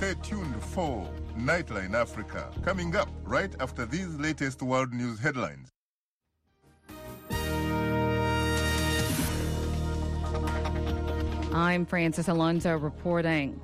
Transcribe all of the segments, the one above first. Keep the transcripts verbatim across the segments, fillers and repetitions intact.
Stay tuned for Nightline Africa, coming up right after these latest world news headlines. I'm Francis Alonso reporting.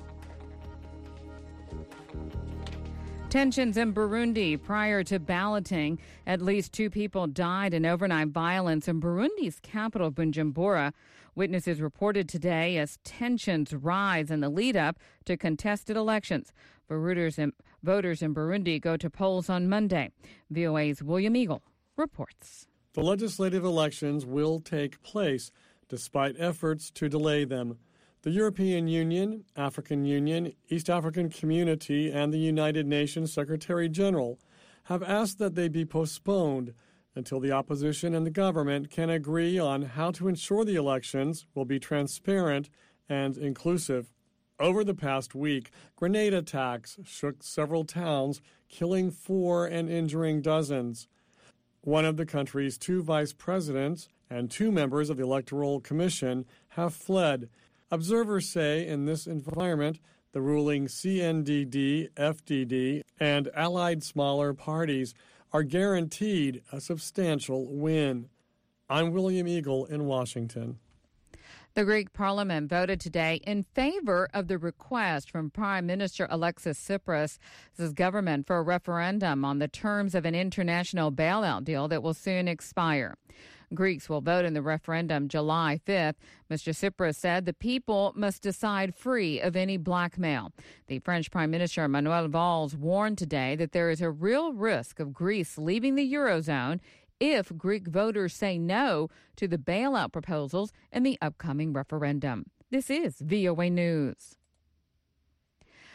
Tensions in Burundi prior to balloting. At least two people died in overnight violence in Burundi's capital, Bujumbura. Witnesses reported today as tensions rise in the lead-up to contested elections. Voters in, voters in Burundi go to polls on Monday. V O A's William Eagle reports. The legislative elections will take place despite efforts to delay them. The European Union, African Union, East African Community, and the United Nations Secretary-General have asked that they be postponed until the opposition and the government can agree on how to ensure the elections will be transparent and inclusive. Over the past week, grenade attacks shook several towns, killing four and injuring dozens. One of the country's two vice presidents and two members of the Electoral Commission have fled. Observers say in this environment, the ruling C N D D F D D and allied smaller parties are guaranteed a substantial win. I'm William Eagle in Washington. The Greek parliament voted today in favor of the request from Prime Minister Alexis Tsipras' government for a referendum on the terms of an international bailout deal that will soon expire. Greeks will vote in the referendum July fifth. Mister Tsipras said the people must decide free of any blackmail. The French Prime Minister Manuel Valls warned today that there is a real risk of Greece leaving the Eurozone if Greek voters say no to the bailout proposals in the upcoming referendum. This is V O A News.